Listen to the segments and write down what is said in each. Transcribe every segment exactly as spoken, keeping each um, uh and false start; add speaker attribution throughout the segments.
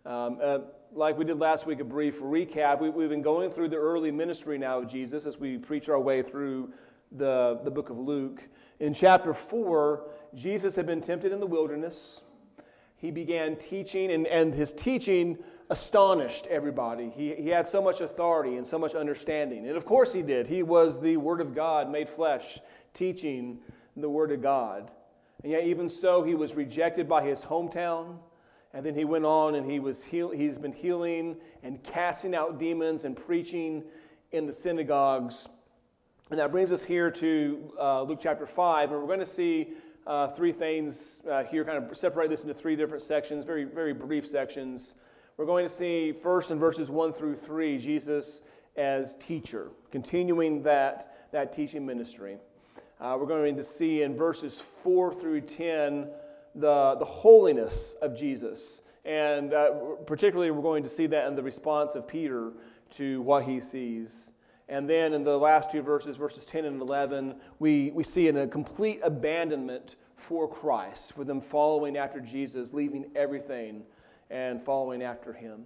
Speaker 1: Um, uh, like we did last week, a brief recap. We, we've been going through the early ministry now of Jesus as we preach our way through the, the book of Luke. In chapter four, Jesus had been tempted in the wilderness. He began teaching, and, and his teaching astonished everybody. He, he had so much authority and so much understanding. And of course he did. He was the Word of God made flesh, teaching the Word of God. And yet even so, he was rejected by his hometown. And then he went on and he was heal, he's been healing and casting out demons and preaching in the synagogues. And that brings us here to uh, Luke chapter five. And we're going to see uh, three things uh, here, kind of separate this into three different sections, very, very brief sections. We're going to see first in verses one through three, Jesus as teacher, continuing that, that teaching ministry. Uh, we're going to see in verses four through ten the, the holiness of Jesus. And uh, particularly we're going to see that in the response of Peter to what he sees. And then in the last two verses, verses ten and eleven, we, we see in a complete abandonment for Christ, with them following after Jesus, leaving everything and following after him.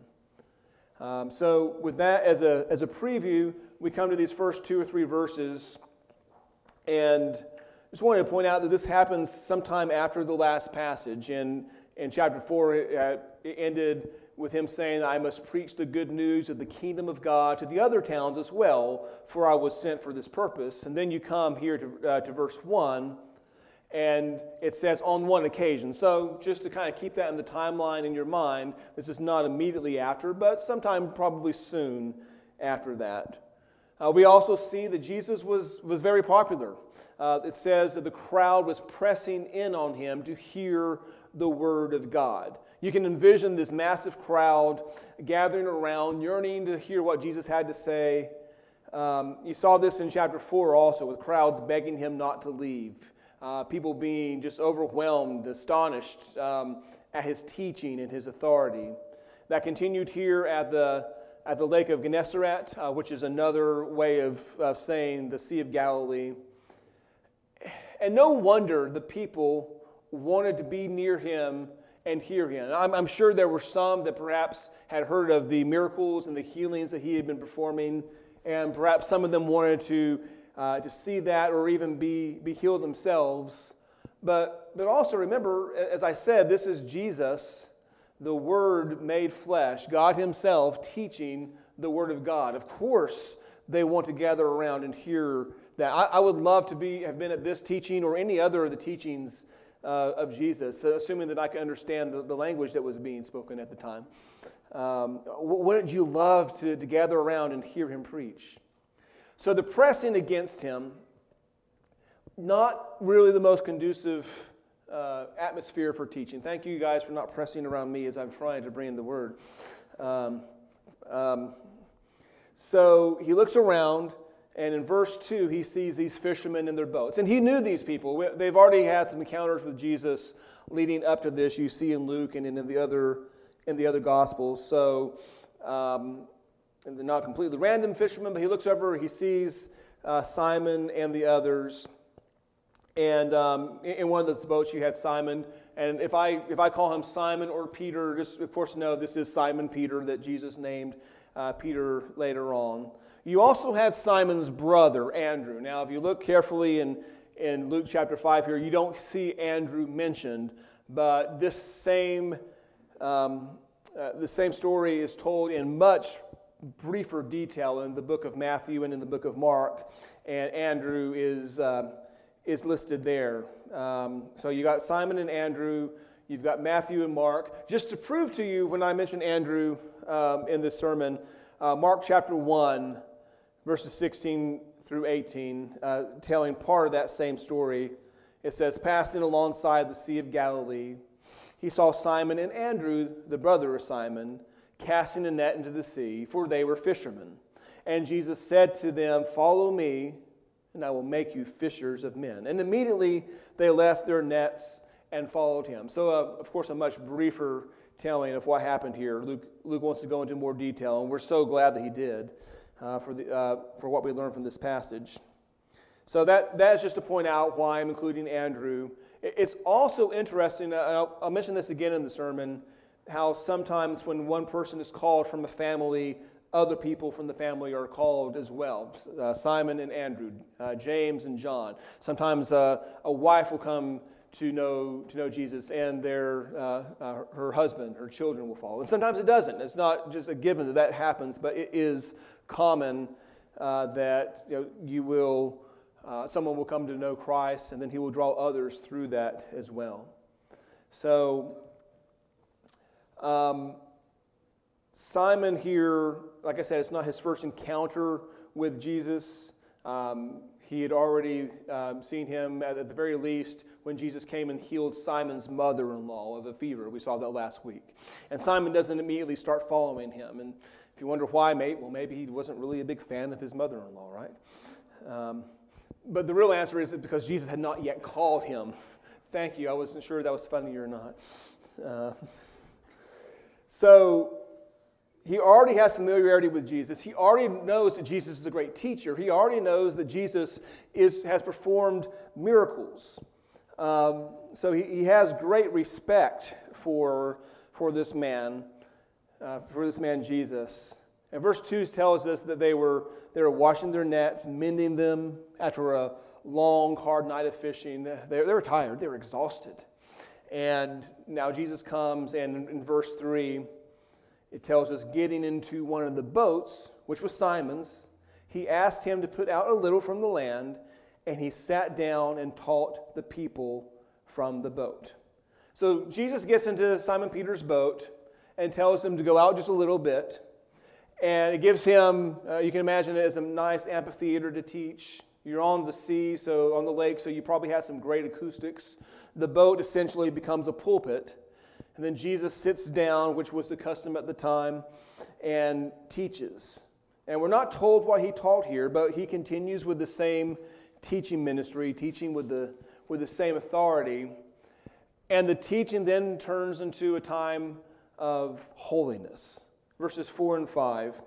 Speaker 1: Um, so with that as a, as a preview, we come to these first two or three verses, and I just wanted to point out that this happens sometime after the last passage. In, in chapter four, it, uh, it ended with him saying, I must preach the good news of the kingdom of God to the other towns as well, for I was sent for this purpose. And then you come here to, uh, to verse one, and it says, on one occasion. So just to kind of keep that in the timeline in your mind, this is not immediately after, but sometime probably soon after that. Uh, we also see that Jesus was, was very popular. Uh, it says that the crowd was pressing in on him to hear the word of God. You can envision this massive crowd gathering around, yearning to hear what Jesus had to say. Um, you saw this in chapter four also, with crowds begging him not to leave. Uh, people being just overwhelmed, astonished um, at his teaching and his authority. That continued here at the at the Lake of Gennesaret, uh, which is another way of, of saying the Sea of Galilee. And no wonder the people wanted to be near him and hear him. I'm, I'm sure there were some that perhaps had heard of the miracles and the healings that he had been performing, and perhaps some of them wanted to Uh, to see that or even be, be healed themselves. But, but also remember, as I said, this is Jesus, the Word made flesh, God himself teaching the Word of God. Of course, they want to gather around and hear that. I, I would love to be have been at this teaching or any other of the teachings uh, of Jesus, assuming that I can understand the, the language that was being spoken at the time. Um, wouldn't you love to, to gather around and hear him preach? So the pressing against him, not really the most conducive uh, atmosphere for teaching. Thank you guys for not pressing around me as I'm trying to bring the word. Um, um, so he looks around, and in verse two, he sees these fishermen in their boats. And he knew these people. They've already had some encounters with Jesus leading up to this. You see in Luke and in the other, in the other Gospels. So Um, And they're not completely random fishermen, but he looks over, he sees uh, Simon and the others. And um, in, in one of those boats, you had Simon. And if I if I call him Simon or Peter, just of course know this is Simon Peter that Jesus named uh, Peter later on. You also had Simon's brother, Andrew. Now, if you look carefully in, in Luke chapter five here, you don't see Andrew mentioned, but this same um, uh, the same story is told in much briefer detail in the book of Matthew and in the book of Mark, and Andrew is uh, is listed there. Um, so you got Simon and Andrew, you've got Matthew and Mark. Just to prove to you, when I mentioned Andrew um, in this sermon, uh, Mark chapter one, verses sixteen through eighteen, uh, telling part of that same story. It says, passing alongside the Sea of Galilee, he saw Simon and Andrew, the brother of Simon, casting a net into the sea, for they were fishermen. And Jesus said to them, follow me, and I will make you fishers of men. And immediately they left their nets and followed him. So, uh, of course, a much briefer telling of what happened here. Luke, Luke wants to go into more detail, and we're so glad that he did uh, for, the, uh, for what we learned from this passage. So that, that is just to point out why I'm including Andrew. It's also interesting, I'll, I'll mention this again in the sermon, how sometimes when one person is called from a family, other people from the family are called as well. Uh, Simon and Andrew, uh, James and John. Sometimes uh, a wife will come to know to know Jesus, and their uh, uh, her husband, her children will follow. And sometimes it doesn't. It's not just a given that that happens, but it is common uh, that you know, you will uh, someone will come to know Christ, and then he will draw others through that as well. So um, Simon here, like I said, it's not his first encounter with Jesus. Um, he had already um, seen him at, at the very least when Jesus came and healed Simon's mother-in-law of a fever. We saw that last week. And Simon doesn't immediately start following him. And if you wonder why, mate, well, maybe he wasn't really a big fan of his mother-in-law, right? Um, but the real answer is because Jesus had not yet called him. Thank you. I wasn't sure that was funny or not. Uh, so he already has familiarity with Jesus. He already knows that Jesus is a great teacher. He already knows that Jesus is, has performed miracles. Um, so he, he has great respect for, for this man, uh, for this man Jesus. And verse two tells us that they were, they were washing their nets, mending them after a long, hard night of fishing. They, they were tired. They were exhausted. And now Jesus comes, and in, in verse three, it tells us, getting into one of the boats, which was Simon's, he asked him to put out a little from the land, and he sat down and taught the people from the boat. So Jesus gets into Simon Peter's boat and tells him to go out just a little bit. And it gives him, uh, you can imagine it as a nice amphitheater to teach. You're on the sea, so on the lake, so you probably had some great acoustics. The boat essentially becomes a pulpit. And then Jesus sits down, which was the custom at the time, and teaches. And we're not told what he taught here, but he continues with the same teaching ministry, teaching with the, with the same authority. And the teaching then turns into a time of holiness. Verses four and five,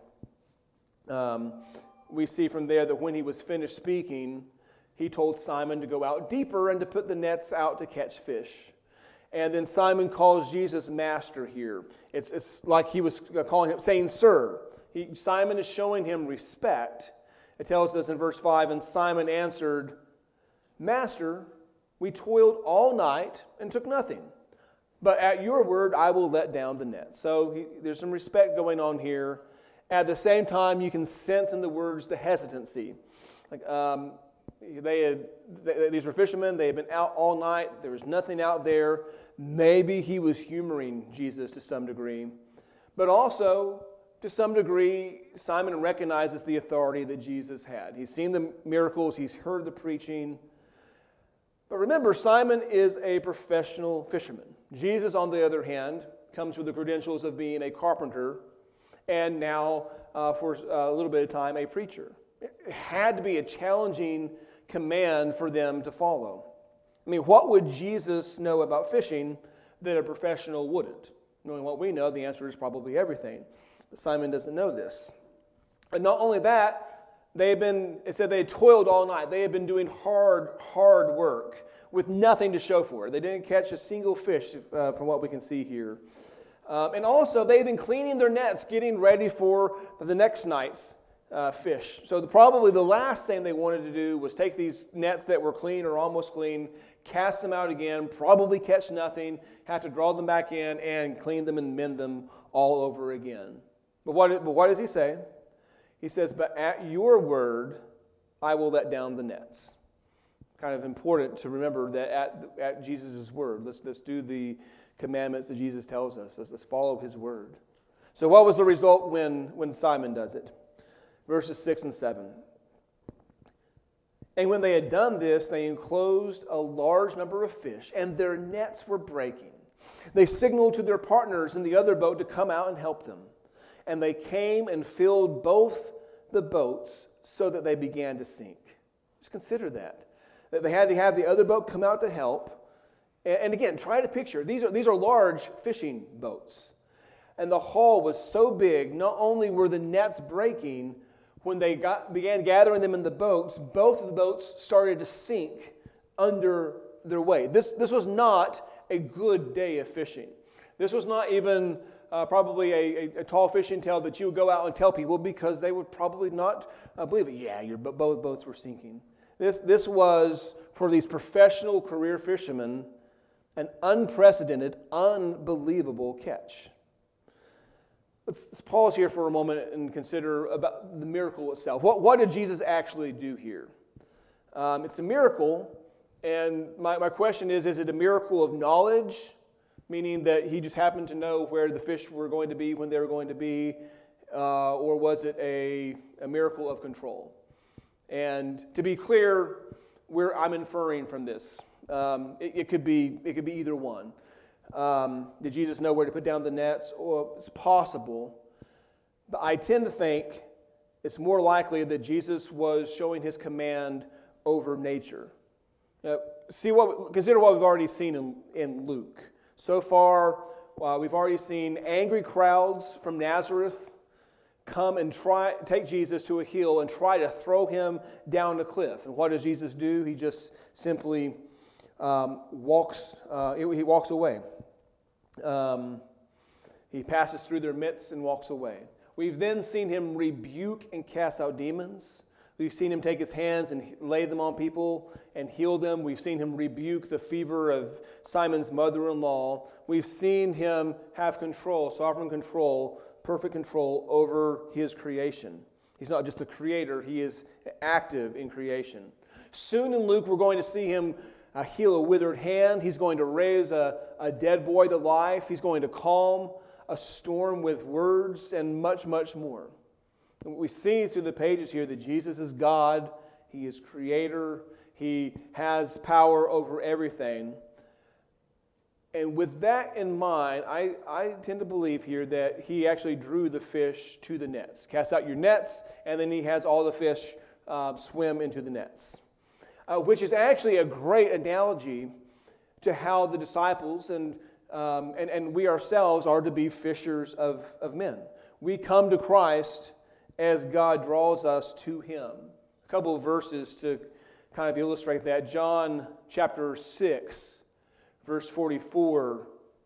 Speaker 1: um, we see from there that when he was finished speaking, he told Simon to go out deeper and to put the nets out to catch fish. And then Simon calls Jesus master here. It's, it's like he was calling him, saying, sir. He, Simon is showing him respect. It tells us in verse five, and Simon answered, Master, we toiled all night and took nothing. But at your word, I will let down the net. So he, there's some respect going on here. At the same time, you can sense in the words the hesitancy. Like um, they had, they, these were fishermen. They had been out all night. There was nothing out there. Maybe he was humoring Jesus to some degree. But also, to some degree, Simon recognizes the authority that Jesus had. He's seen the miracles. He's heard the preaching. But remember, Simon is a professional fisherman. Jesus, on the other hand, comes with the credentials of being a carpenter and now, uh, for a little bit of time, a preacher. It had to be a challenging command for them to follow. I mean, what would Jesus know about fishing that a professional wouldn't? Knowing what we know, the answer is probably everything. But Simon doesn't know this. And not only that, they had been, it said they had toiled all night. They had been doing hard, hard work with nothing to show for it. They didn't catch a single fish uh, from what we can see here. Um, and also, they had been cleaning their nets, getting ready for the next night's uh, fish. So the, probably the last thing they wanted to do was take these nets that were clean or almost clean, cast them out again, probably catch nothing, have to draw them back in and clean them and mend them all over again. But what, but what does he say? He says, but at your word, I will let down the nets. Kind of important to remember that at, at Jesus' word, let's, let's do the commandments that Jesus tells us. Let's, let's follow his word. So what was the result when, when Simon does it? Verses six and seven. And when they had done this, they enclosed a large number of fish, and their nets were breaking. They signaled to their partners in the other boat to come out and help them. And they came and filled both the boats so that they began to sink. Just consider that. That they had to have the other boat come out to help. And again, try to picture, these are, these are large fishing boats. And the haul was so big, not only were the nets breaking, when they got, began gathering them in the boats, both of the boats started to sink under their weight. This, this was not a good day of fishing. This was not even uh, probably a, a, a tall fishing tale that you would go out and tell people because they would probably not uh, believe it. Yeah, your both boats were sinking. This, this was, for these professional career fishermen, an unprecedented, unbelievable catch. Let's, let's pause here for a moment and consider about the miracle itself. What, what did Jesus actually do here? Um, it's a miracle, and my, my question is, is it a miracle of knowledge, meaning that he just happened to know where the fish were going to be when they were going to be, uh, or was it a, a miracle of control? And to be clear, we're, I'm inferring from this. Um, it, it could be it could be either one. Um, did Jesus know where to put down the nets? Or it's possible. But I tend to think it's more likely that Jesus was showing his command over nature. Now, see what consider what we've already seen in, in Luke. So far, uh, we've already seen angry crowds from Nazareth come and try take Jesus to a hill and try to throw him down the cliff. And what does Jesus do? He just simply um, walks. Uh, he walks away. Um, he passes through their midst and walks away. We've then seen him rebuke and cast out demons. We've seen him take his hands and lay them on people and heal them. We've seen him rebuke the fever of Simon's mother-in-law. We've seen him have control, sovereign control, perfect control over his creation. He's not just the creator, he is active in creation. Soon in Luke, we're going to see him uh, heal a withered hand. He's going to raise a, a dead boy to life. He's going to calm a storm with words and much, much more. And we see through the pages here that Jesus is God. He is creator. He has power over everything. And with that in mind, I, I tend to believe here that he actually drew the fish to the nets. Cast out your nets, and then he has all the fish uh, swim into the nets. Uh, which is actually a great analogy to how the disciples and, um, and, and we ourselves are to be fishers of, of men. We come to Christ as God draws us to him. A couple of verses to kind of illustrate that. John chapter six. Verse forty-four,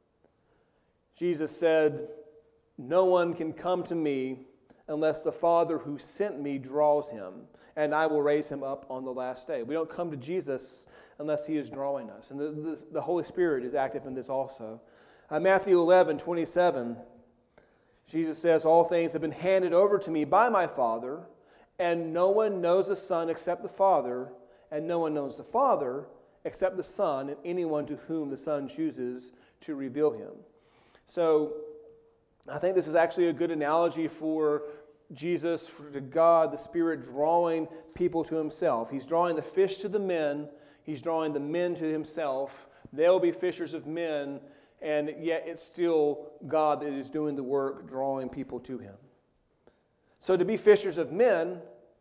Speaker 1: Jesus said, "No one can come to me unless the Father who sent me draws him, and I will raise him up on the last day." We don't come to Jesus unless he is drawing us. And the, the, the Holy Spirit is active in this also. Uh, Matthew eleven, twenty-seven, Jesus says, "All things have been handed over to me by my Father, and no one knows the Son except the Father, and no one knows the Father except the Son, and anyone to whom the Son chooses to reveal him." So I think this is actually a good analogy for Jesus, for to God, the Spirit drawing people to himself. He's drawing the fish to the men. He's drawing the men to himself. They'll be fishers of men, and yet it's still God that is doing the work, drawing people to him. So to be fishers of men,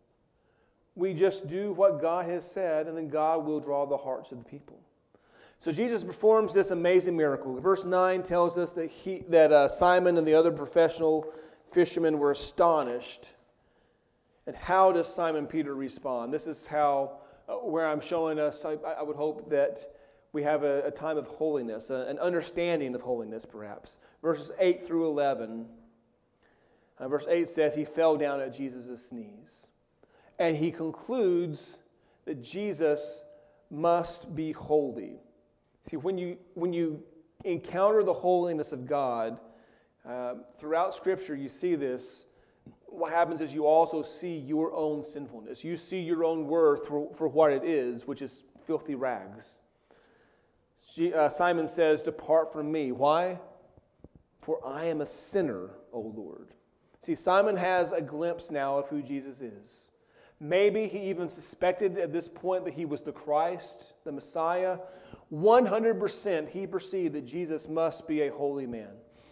Speaker 1: we just do what God has said, and then God will draw the hearts of the people. So Jesus performs this amazing miracle. Verse nine tells us that he, that uh, Simon and the other professional fishermen were astonished. And how does Simon Peter respond? This is how, uh, where I'm showing us, I, I would hope that we have a, a time of holiness, a, an understanding of holiness perhaps. Verses eight through eleven. Uh, verse eight says, "He fell down at Jesus' knees." And he concludes that Jesus must be holy. See, when you, when you encounter the holiness of God, uh, throughout Scripture you see this. What happens is you also see your own sinfulness. You see your own worth for, for what it is, which is filthy rags. She, uh, Simon says, "Depart from me." Why? "For I am a sinner, O Lord." See, Simon has a glimpse now of who Jesus is. Maybe he even suspected at this point that he was the Christ, the Messiah. one hundred percent he perceived that Jesus must be a holy man.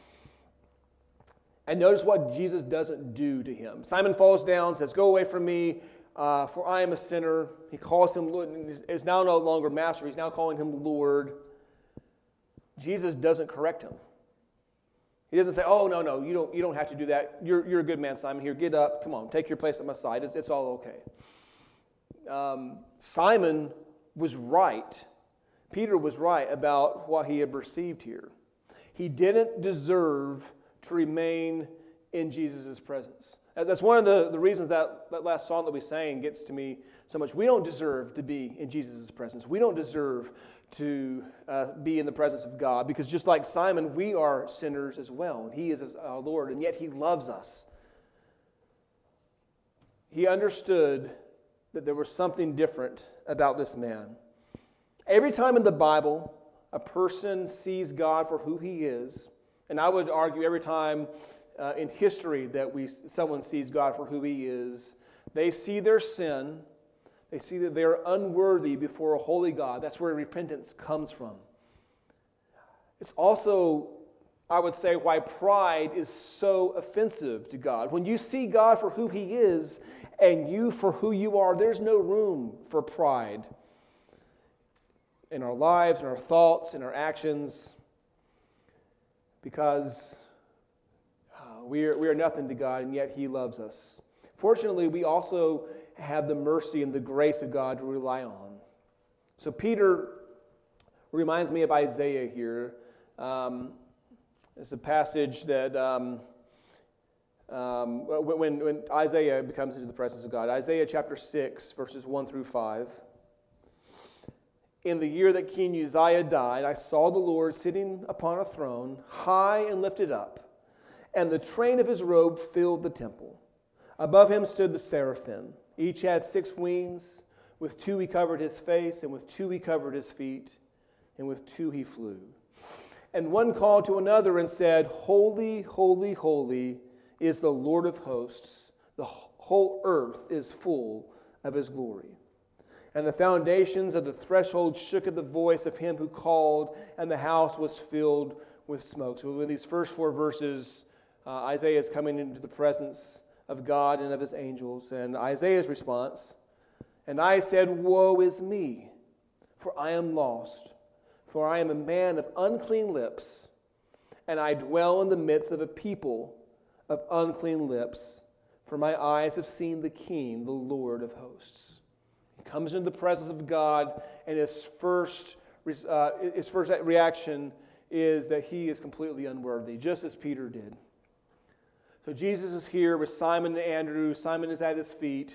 Speaker 1: And notice what Jesus doesn't do to him. Simon falls down, says, "Go away from me, uh, for I am a sinner." He calls him Lord, is now no longer master. He's now calling him Lord. Jesus doesn't correct him. He doesn't say, "Oh, no, no, you don't, you don't have to do that. You're, you're a good man, Simon. Here, get up. Come on, take your place at my side. It's, it's all okay." Um, Simon was right. Peter was right about what he had perceived here. He didn't deserve to remain in Jesus' presence. That's one of the, the reasons that, that last song that we sang gets to me so much. We don't deserve to be in Jesus' presence. We don't deserve to uh, be in the presence of God, because just like Simon, we are sinners as well. And He is our Lord, and yet He loves us. He understood that there was something different about this man. Every time in the Bible a person sees God for who He is, and I would argue every time uh, in history that we someone sees God for who He is, they see their sin, they see that they're unworthy before a holy God. That's where repentance comes from. It's also, I would say, why pride is so offensive to God. When you see God for who He is and you for who you are, there's no room for pride in our lives, in our thoughts, in our actions, because uh, we are, we are nothing to God, and yet He loves us. Fortunately, we also have the mercy and the grace of God to rely on. So Peter reminds me of Isaiah here. Um, it's a passage that um, um, when, when Isaiah becomes into the presence of God. Isaiah chapter six, verses one through five. In the year that King Uzziah died, I saw the Lord sitting upon a throne, high and lifted up, and the train of His robe filled the temple. Above Him stood the seraphim. Each had six wings. With two He covered His face, and with two He covered His feet, and with two He flew. And one called to another and said, Holy, holy, holy is the Lord of hosts. The whole earth is full of His glory. And the foundations of the threshold shook at the voice of Him who called, and the house was filled with smoke. So in these first four verses, uh, Isaiah is coming into the presence of God and of His angels. And Isaiah's response, and I said, Woe is me, for I am lost, for I am a man of unclean lips, and I dwell in the midst of a people of unclean lips, for my eyes have seen the King, the Lord of hosts. He comes into the presence of God, and his first, uh, his first reaction is that he is completely unworthy, just as Peter did. So Jesus is here with Simon and Andrew. Simon is at His feet.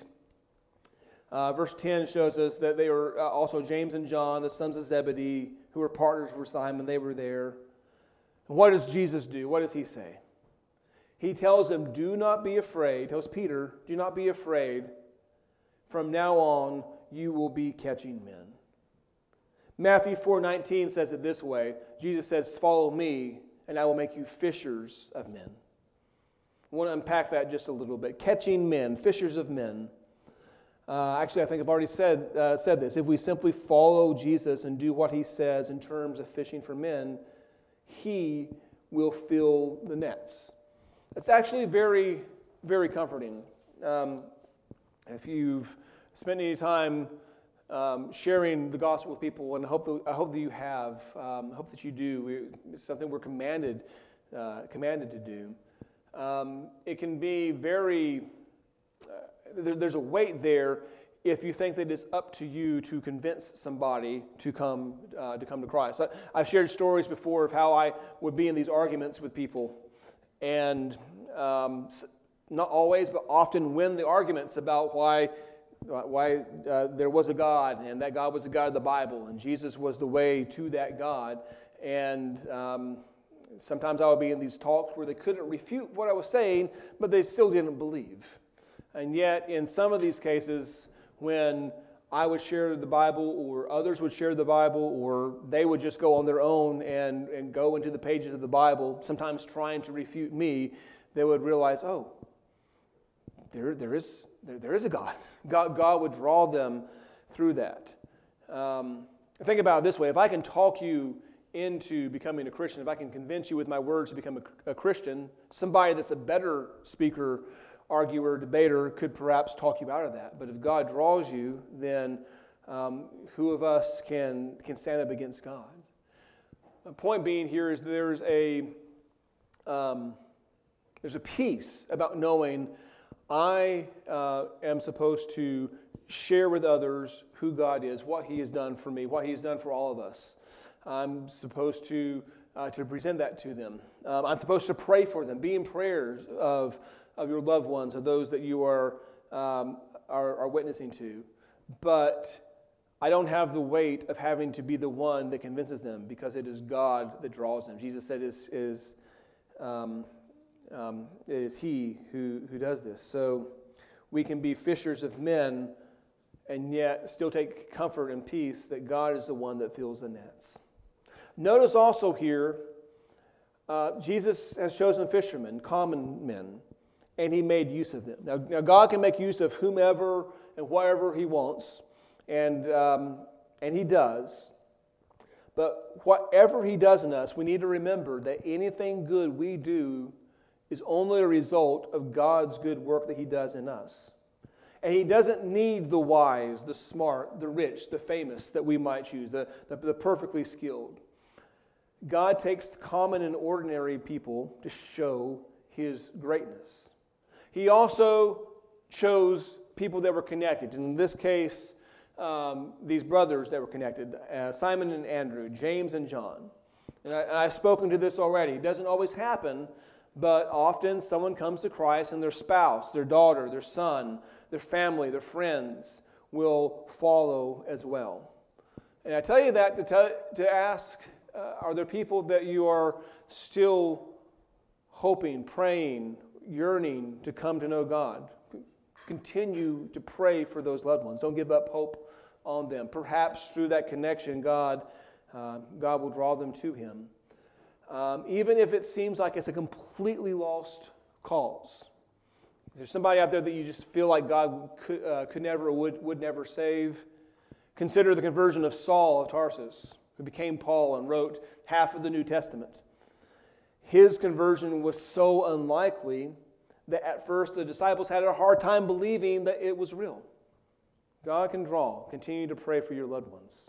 Speaker 1: Uh, verse ten shows us that they were uh, also James and John, the sons of Zebedee, who were partners with Simon. They were there. And what does Jesus do? What does He say? He tells them, do not be afraid. He tells Peter, do not be afraid. From now on, you will be catching men. Matthew four nineteen says it this way. Jesus says, follow me, and I will make you fishers of men. I want to unpack that just a little bit. Catching men, fishers of men. Uh, actually, I think I've already said, uh, said this. If we simply follow Jesus and do what He says in terms of fishing for men, He will fill the nets. It's actually very, very comforting. Um, if you've spent any time um, sharing the gospel with people, and I hope that, I hope that you have, um, I hope that you do. We, it's something we're commanded, uh, commanded to do. Um, it can be very, uh, there, there's a weight there if you think that it's up to you to convince somebody to come uh, to come to Christ. I, I've shared stories before of how I would be in these arguments with people, and um, not always, but often win the arguments about why why uh, there was a God, and that God was the God of the Bible, and Jesus was the way to that God. And um, sometimes I would be in these talks where they couldn't refute what I was saying, but they still didn't believe. And yet, in some of these cases, when I would share the Bible, or others would share the Bible, or they would just go on their own and, and go into the pages of the Bible, sometimes trying to refute me, they would realize, oh, there, there is there, there is a God. God. God would draw them through that. Um, think about it this way. If I can talk you into becoming a Christian, if I can convince you with my words to become a, a Christian, somebody that's a better speaker, arguer, debater could perhaps talk you out of that. But if God draws you, then um, who of us can, can stand up against God? The point being here is there's a um, there's a peace about knowing I uh, am supposed to share with others who God is, what He has done for me, what He has done for all of us. I'm supposed to uh, to present that to them. Um, I'm supposed to pray for them, be in prayers of, of your loved ones, of those that you are, um, are, are witnessing to. But I don't have the weight of having to be the one that convinces them, because it is God that draws them. Jesus said is is um, um, it is He who, who does this. So we can be fishers of men and yet still take comfort and peace that God is the one that fills the nets. Notice also here, uh, Jesus has chosen fishermen, common men, and He made use of them. Now, now God can make use of whomever and whatever He wants, and um, and He does. But whatever He does in us, we need to remember that anything good we do is only a result of God's good work that He does in us. And He doesn't need the wise, the smart, the rich, the famous that we might choose, the, the, the perfectly skilled. God takes common and ordinary people to show His greatness. He also chose people that were connected. In this case, um, these brothers that were connected, uh, Simon and Andrew, James and John. And, I, and I've spoken to this already. It doesn't always happen, but often someone comes to Christ and their spouse, their daughter, their son, their family, their friends will follow as well. And I tell you that to, tell, to ask, uh, are there people that you are still hoping, praying, yearning to come to know God? Continue to pray for those loved ones. Don't give up hope on them. Perhaps through that connection, God, uh, God will draw them to Him. Um, even if it seems like it's a completely lost cause. Is there somebody out there that you just feel like God could, uh, could never, would, would never save? Consider the conversion of Saul of Tarsus, who became Paul and wrote half of the New Testament. His conversion was so unlikely that at first the disciples had a hard time believing that it was real. God can draw. Continue to pray for your loved ones.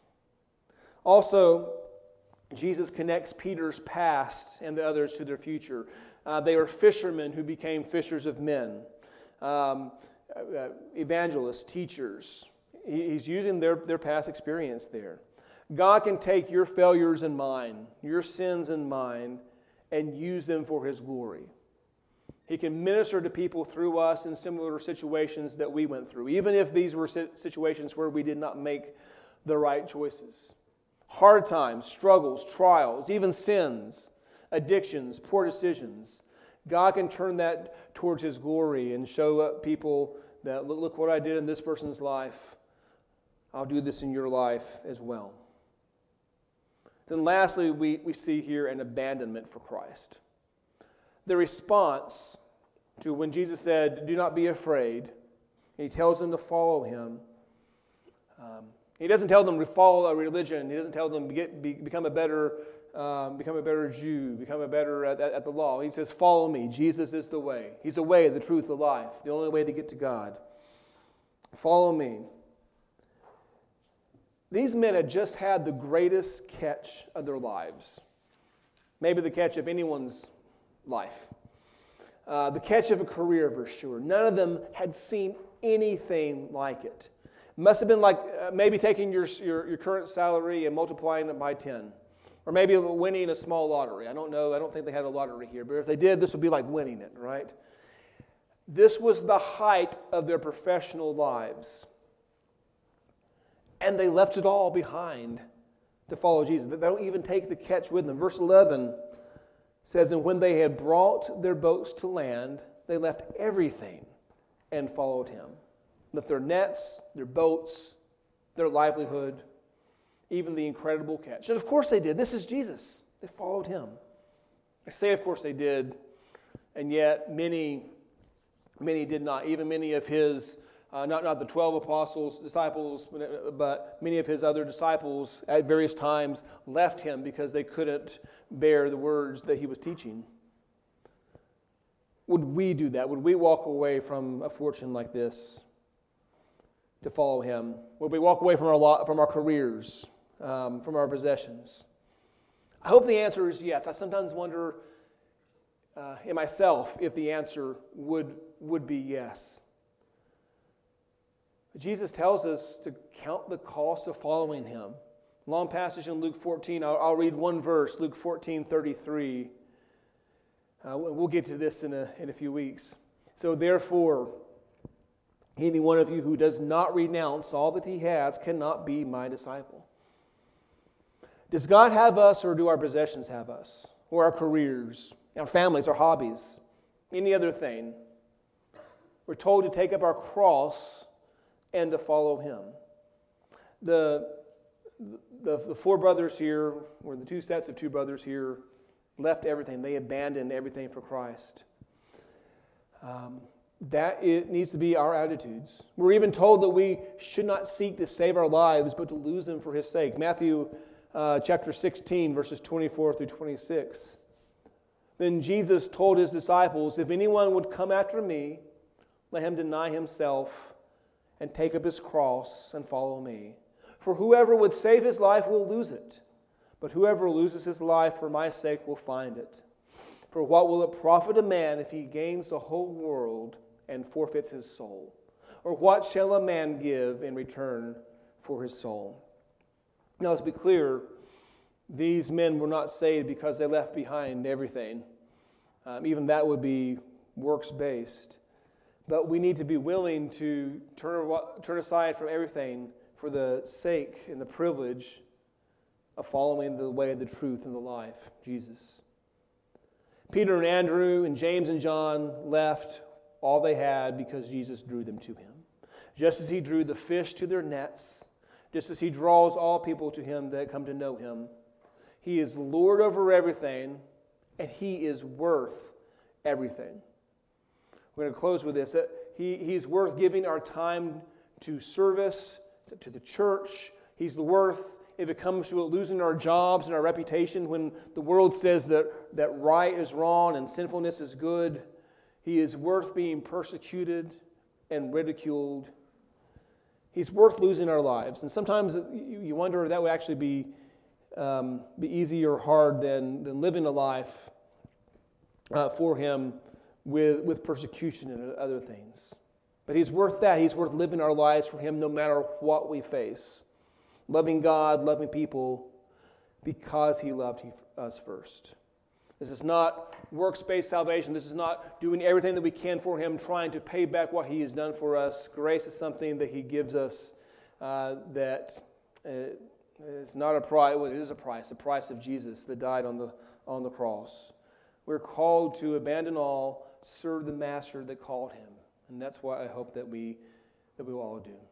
Speaker 1: Also, Jesus connects Peter's past and the others to their future. Uh, they were fishermen who became fishers of men, um, uh, evangelists, teachers. He, he's using their, their past experience there. God can take your failures and mine, your sins and mine, and use them for His glory. He can minister to people through us in similar situations that we went through, even if these were situations where we did not make the right choices. Hard times, struggles, trials, even sins, addictions, poor decisions. God can turn that towards His glory and show up people that, look, look what I did in this person's life. I'll do this in your life as well. Then lastly, we, we see here an abandonment for Christ. The response to when Jesus said, do not be afraid, and He tells them to follow Him. Um, he doesn't tell them to follow a religion. He doesn't tell them to get, be, become a better um, become a better Jew, become a better at, at the law. He says, follow me. Jesus is the way. He's the way, the truth, the life, the only way to get to God. Follow me. These men had just had the greatest catch of their lives. Maybe the catch of anyone's life. Uh, the catch of a career for sure. None of them had seen anything like it. It must have been like uh, maybe taking your, your, your current salary and multiplying it by ten. Or maybe winning a small lottery. I don't know. I don't think they had a lottery here. But if they did, this would be like winning it, right? This was the height of their professional lives. And they left it all behind to follow Jesus. They don't even take the catch with them. Verse eleven says, and when they had brought their boats to land, they left everything and followed Him. Left their nets, their boats, their livelihood, even the incredible catch. And of course they did. This is Jesus. They followed Him. I say of course they did, and yet many, many did not. Even many of His Uh, not, not the twelve apostles, disciples, but many of His other disciples at various times left Him because they couldn't bear the words that He was teaching. Would we do that? Would we walk away from a fortune like this to follow Him? Would we walk away from our, from our careers, um, from our possessions? I hope the answer is yes. I sometimes wonder uh, in myself if the answer would, would be yes. Jesus tells us to count the cost of following Him. Long passage in Luke fourteen. I'll, I'll read one verse, Luke fourteen thirty-three. Uh, we'll get to this in a, in a few weeks. So therefore, any one of you who does not renounce all that he has cannot be my disciple. Does God have us, or do our possessions have us? Or our careers, our families, our hobbies, any other thing? We're told to take up our cross and to follow him. The, the, the four brothers here, or the two sets of two brothers here, left everything. They abandoned everything for Christ. Um, that it needs to be our attitudes. We're even told that we should not seek to save our lives, but to lose them for his sake. Matthew uh, chapter sixteen, verses twenty-four through twenty-six. Then Jesus told his disciples, if anyone would come after me, let him deny himself and take up his cross and follow me. For whoever would save his life will lose it, but whoever loses his life for my sake will find it. For what will it profit a man if he gains the whole world and forfeits his soul? Or what shall a man give in return for his soul? Now, let's be clear, these men were not saved because they left behind everything. Um, even that would be works-based. But we need to be willing to turn, turn aside from everything for the sake and the privilege of following the way, the truth, and the life, Jesus. Peter and Andrew and James and John left all they had because Jesus drew them to him. Just as he drew the fish to their nets, just as he draws all people to him that come to know him, he is Lord over everything, and he is worth everything. We're going to close with this. He, he's worth giving our time to service, to, to the church. He's worth, if it comes to it, losing our jobs and our reputation when the world says that, that right is wrong and sinfulness is good. He is worth being persecuted and ridiculed. He's worth losing our lives. And sometimes you wonder if that would actually be, um, be easy or hard than, than living a life uh, for him with, with persecution and other things. But he's worth that. He's worth living our lives for him no matter what we face. Loving God, loving people, because he loved us first. This is not works-based salvation. This is not doing everything that we can for him, trying to pay back what he has done for us. Grace is something that he gives us uh, that uh, is not a price. Well, it is a price, the price of Jesus that died on the, on the cross. We're called to abandon all, serve the master that called him. And that's what I hope that we, that we will all do.